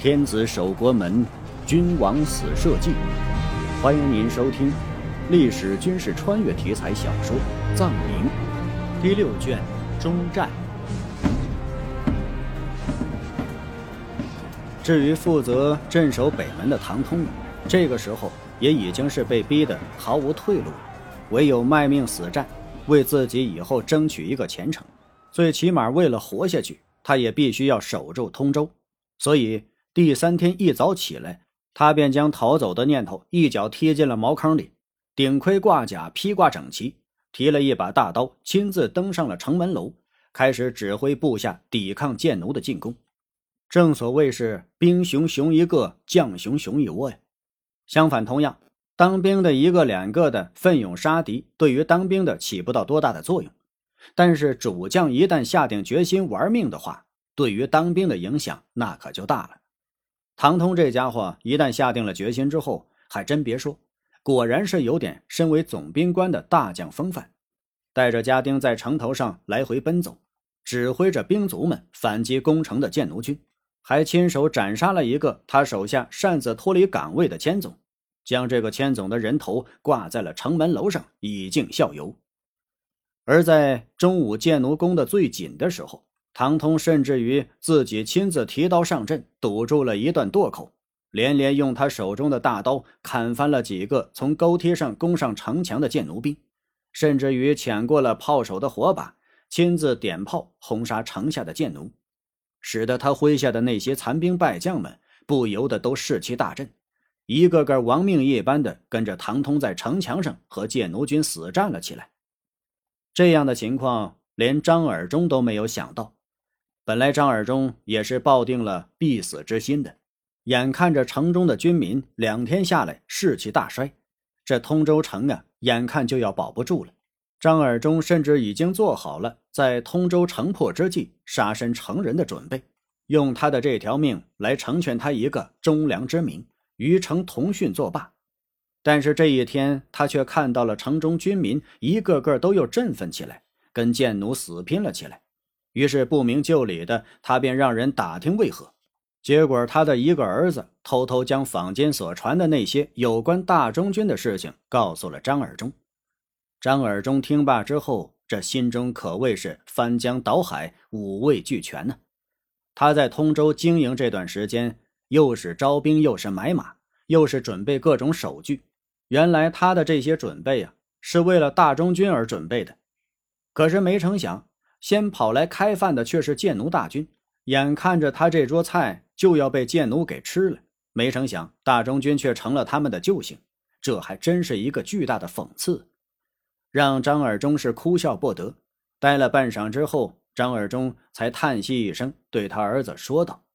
天子守国门，君王死社稷。欢迎您收听历史军事穿越题材小说《藏民》第6卷终战。至于负责镇守北门的唐通，这个时候也已经是被逼得毫无退路，唯有卖命死战，为自己以后争取一个前程。最起码为了活下去，他也必须要守住通州。所以第3天一早起来，他便将逃走的念头一脚踢进了茅坑里，顶盔挂甲，披挂整齐，提了一把大刀，亲自登上了城门楼，开始指挥部下抵抗贱奴的进攻。正所谓是兵熊熊一个，将熊熊一窝呀。相反，同样当兵的一个两个的奋勇杀敌，对于当兵的起不到多大的作用，但是主将一旦下定决心玩命的话，对于当兵的影响那可就大了。唐通这家伙一旦下定了决心之后，还真别说，果然是有点身为总兵官的大将风范，带着家丁在城头上来回奔走，指挥着兵卒们反击攻城的贱奴军，还亲手斩杀了一个他手下擅自脱离岗位的千总，将这个千总的人头挂在了城门楼上，以儆效尤。而在中午贱奴攻的最紧的时候，唐通甚至于自己亲自提刀上阵，堵住了一段垛口，连连用他手中的大刀砍翻了几个从沟梯上攻上城墙的贱奴兵，甚至于抢过了炮手的火把，亲自点炮轰杀城下的贱奴，使得他麾下的那些残兵败将们不由得都士气大振，一个个亡命一般的跟着唐通在城墙上和贱奴军死战了起来。这样的情况连张耳中都没有想到，本来张耳中也是抱定了必死之心的，眼看着城中的军民2天下来士气大衰，这通州城啊眼看就要保不住了。张耳中甚至已经做好了在通州城破之际杀身成仁的准备，用他的这条命来成全他一个忠良之民，于城同训作罢。但是这一天他却看到了城中军民一个个都又振奋起来，跟贱奴死拼了起来。于是不明就里的他便让人打听为何，结果他的一个儿子偷偷将坊间所传的那些有关大中军的事情告诉了张耳中。张耳中听罢之后，这心中可谓是翻江倒海，五味俱全呢。他在通州经营这段时间，又是招兵，又是买马，又是准备各种手具，原来他的这些准备啊，是为了大中军而准备的。可是没成想，先跑来开饭的却是贱奴大军，眼看着他这桌菜就要被贱奴给吃了，没成想大中军却成了他们的救星，这还真是一个巨大的讽刺，让张耳中是哭笑不得。待了半晌之后，张耳中才叹息一声，对他儿子说道：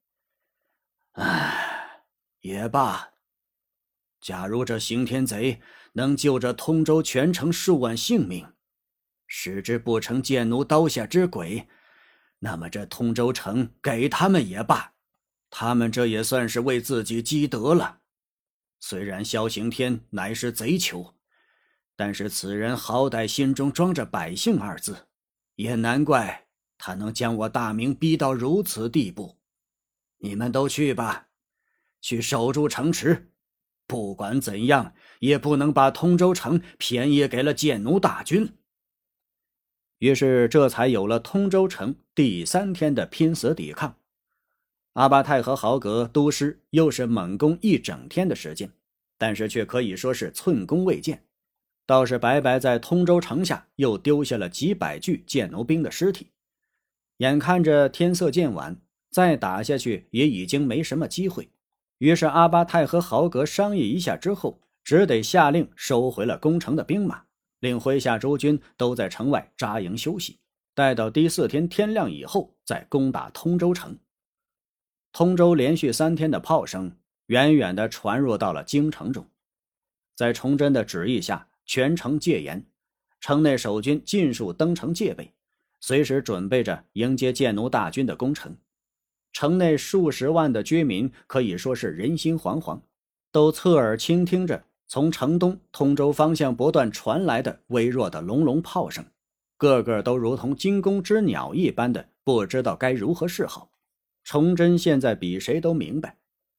唉，也罢，假如这刑天贼能救这通州全城数万性命，使之不成贱奴刀下之鬼，那么这通州城给他们也罢，他们这也算是为自己积德了。虽然萧刑天乃是贼囚，但是此人好歹心中装着百姓2字，也难怪他能将我大明逼到如此地步。你们都去吧，去守住城池，不管怎样也不能把通州城便宜给了贱奴大军。于是这才有了通州城第3天的拼死抵抗。阿巴泰和豪格都师又是猛攻一整天的时间，但是却可以说是寸功未见，倒是白白在通州城下又丢下了几百具贱奴兵的尸体。眼看着天色渐晚，再打下去也已经没什么机会，于是阿巴泰和豪格商议一下之后，只得下令收回了攻城的兵马，令麾下诸军都在城外扎营休息，待到第4天天亮以后再攻打通州城。通州连续3天的炮声远远地传入到了京城中，在崇祯的旨意下，全城戒严，城内守军尽数登城戒备，随时准备着迎接贱奴大军的攻城。城内数十万的居民可以说是人心惶惶，都侧耳倾听着从城东通州方向不断传来的微弱的隆隆炮声，个个都如同惊弓之鸟一般的不知道该如何是好。崇祯现在比谁都明白，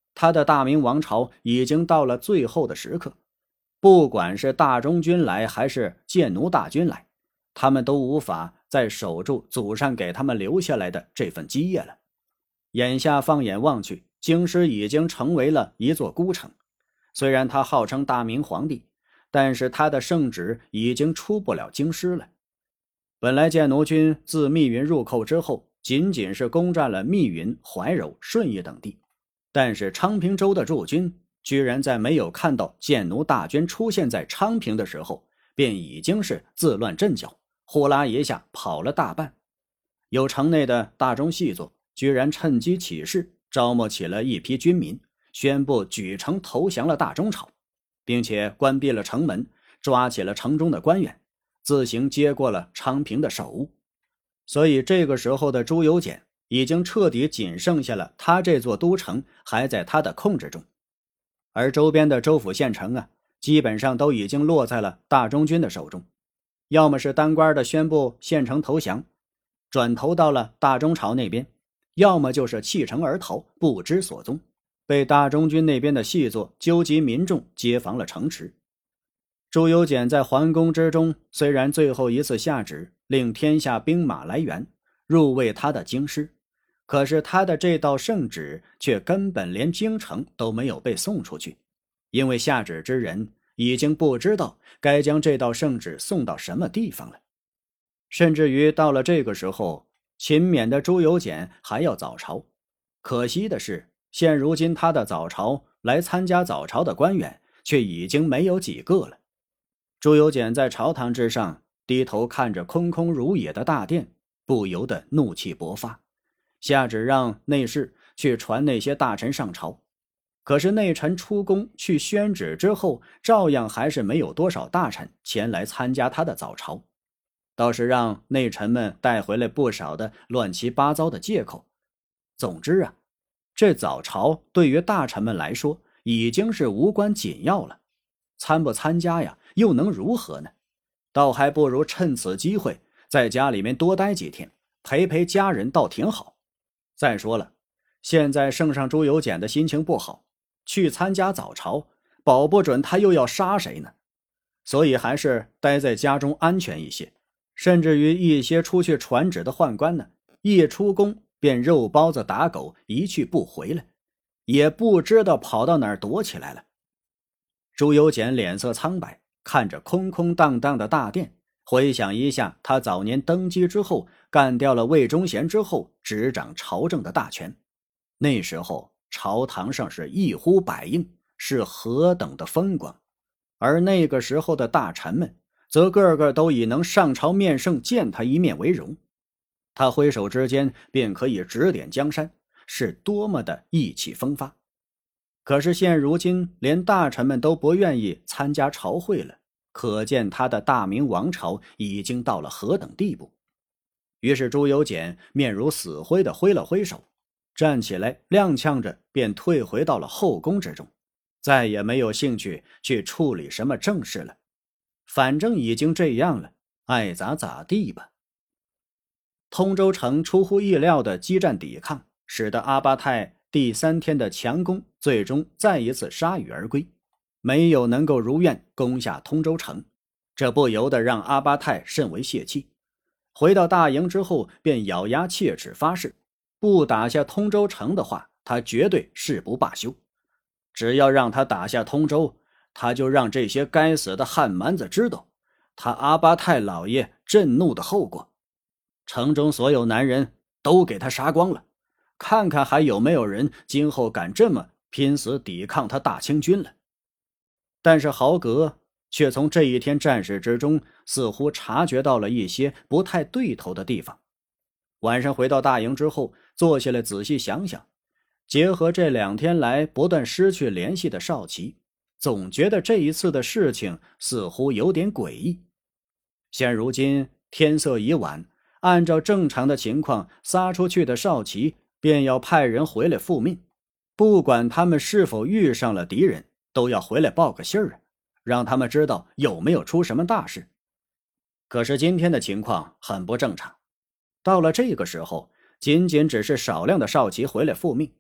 他的大明王朝已经到了最后的时刻，不管是大中军来还是建奴大军来，他们都无法再守住祖上给他们留下来的这份基业了。眼下放眼望去，京师已经成为了一座孤城。虽然他号称大明皇帝，但是他的圣旨已经出不了京师了。本来建奴军自密云入寇之后，仅仅是攻占了密云、怀柔、顺义等地，但是昌平州的驻军居然在没有看到建奴大军出现在昌平的时候，便已经是自乱阵脚，呼啦一下跑了大半。有城内的大中细作居然趁机起事，招募起了一批军民，宣布举城投降了大中朝，并且关闭了城门，抓起了城中的官员，自行接过了昌平的守务。所以这个时候的朱由检已经彻底仅剩下了他这座都城还在他的控制中，而周边的州府县城基本上都已经落在了大中军的手中，要么是单官的宣布县城投降，转投到了大中朝那边，要么就是弃城而逃，不知所踪，被大中军那边的细作纠集民众接防了城池。朱由检在桓公之中虽然最后一次下旨令天下兵马来援，入卫他的京师，可是他的这道圣旨却根本连京城都没有被送出去，因为下旨之人已经不知道该将这道圣旨送到什么地方了。甚至于到了这个时候，勤勉的朱由检还要早朝，可惜的是现如今他的早朝来参加早朝的官员却已经没有几个了。朱由检在朝堂之上低头看着空空如也的大殿，不由得怒气勃发，下旨让内侍去传那些大臣上朝。可是内臣出宫去宣旨之后，照样还是没有多少大臣前来参加他的早朝，倒是让内臣们带回来不少的乱七八糟的借口。总之这早朝对于大臣们来说已经是无关紧要了，参不参加又能如何呢？倒还不如趁此机会在家里面多待几天，陪陪家人倒挺好。再说了，现在圣上朱由检的心情不好，去参加早朝，保不准他又要杀谁呢。所以还是待在家中安全一些。甚至于一些出去传旨的宦官呢，一出宫便肉包子打狗，一去不回来，也不知道跑到哪儿躲起来了。朱由检脸色苍白，看着空空荡荡的大殿，回想一下他早年登基之后干掉了魏忠贤之后执掌朝政的大权，那时候朝堂上是一呼百应，是何等的风光。而那个时候的大臣们则个个都以能上朝面圣见他一面为荣，他挥手之间便可以指点江山，是多么的意气风发。可是现如今连大臣们都不愿意参加朝会了，可见他的大明王朝已经到了何等地步。于是朱由检面如死灰地挥了挥手，站起来踉跄着便退回到了后宫之中，再也没有兴趣去处理什么政事了。反正已经这样了，爱咋咋地吧。通州城出乎意料的激战抵抗，使得阿巴泰第3天的强攻最终再一次铩羽而归，没有能够如愿攻下通州城，这不由得让阿巴泰甚为泄气。回到大营之后，便咬牙切齿发誓，不打下通州城的话，他绝对誓不罢休。只要让他打下通州，他就让这些该死的汉蛮子知道他阿巴泰老爷震怒的后果。城中所有男人都给他杀光了，看看还有没有人今后敢这么拼死抵抗他大清军了。但是豪格却从这一天战事之中似乎察觉到了一些不太对头的地方。晚上回到大营之后，坐下来仔细想想，结合这2天来不断失去联系的少奇，总觉得这一次的事情似乎有点诡异。现如今天色已晚，按照正常的情况，撒出去的少奇便要派人回来复命，不管他们是否遇上了敌人，都要回来报个信儿，让他们知道有没有出什么大事。可是今天的情况很不正常，到了这个时候，仅仅只是少量的少奇回来复命，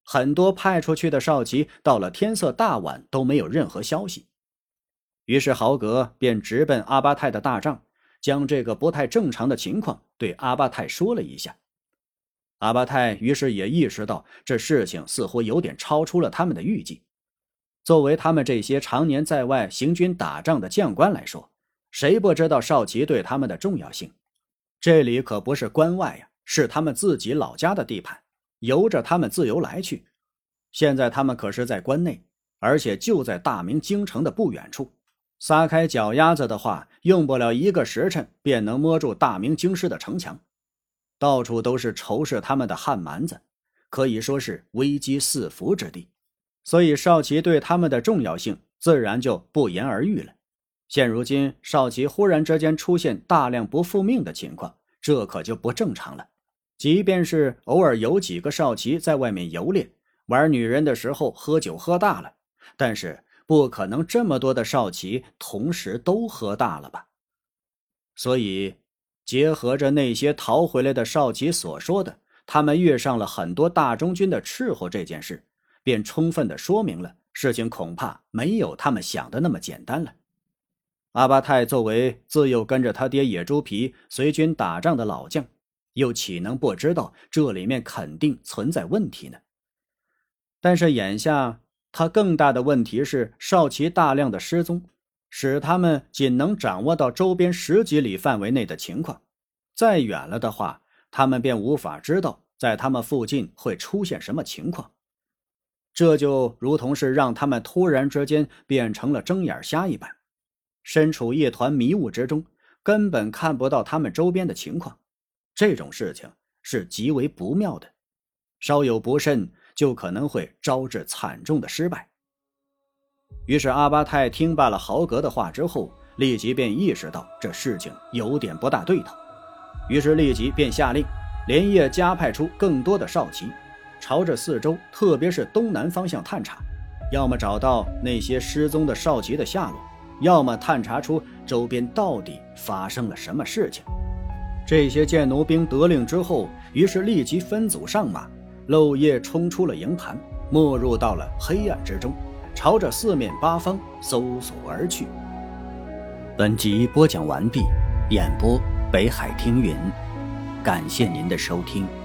很多派出去的少骑到了天色大晚都没有任何消息。于是豪格便直奔阿巴泰的大帐，将这个不太正常的情况对阿巴泰说了一下。阿巴泰于是也意识到这事情似乎有点超出了他们的预计。作为他们这些常年在外行军打仗的将官来说，谁不知道少骑对他们的重要性？这里可不是关外呀，是他们自己老家的地盘，由着他们自由来去。现在他们可是在关内，而且就在大明京城的不远处。撒开脚丫子的话，用不了1个时辰便能摸住大明京师的城墙。到处都是仇视他们的汉蛮子，可以说是危机四伏之地。所以少骑对他们的重要性自然就不言而喻了。现如今少骑忽然之间出现大量不复命的情况，这可就不正常了。即便是偶尔有几个少骑在外面游猎，玩女人的时候喝酒喝大了，但是不可能这么多的少骑同时都喝大了吧。所以结合着那些逃回来的少骑所说的他们遇上了很多大中军的斥候这件事，便充分地说明了事情恐怕没有他们想的那么简单了。阿巴泰作为自幼跟着他爹野猪皮随军打仗的老将，又岂能不知道这里面肯定存在问题呢？但是眼下他更大的问题是少骑大量的失踪，使他们仅能掌握到周边10几里范围内的情况，再远了的话，他们便无法知道在他们附近会出现什么情况。这就如同是让他们突然之间变成了睁眼瞎一般，身处一团迷雾之中，根本看不到他们周边的情况。这种事情是极为不妙的，稍有不慎就可能会招致惨重的失败。于是阿巴泰听罢了豪格的话之后，立即便意识到这事情有点不大对头，于是立即便下令连夜加派出更多的少骑，朝着四周特别是东南方向探查，要么找到那些失踪的少骑的下落，要么探查出周边到底发生了什么事情。这些箭弩兵得令之后，于是立即分组上马，漏夜冲出了营盘，没入到了黑暗之中，朝着4面8方搜索而去。本集播讲完毕，演播北海听云，感谢您的收听。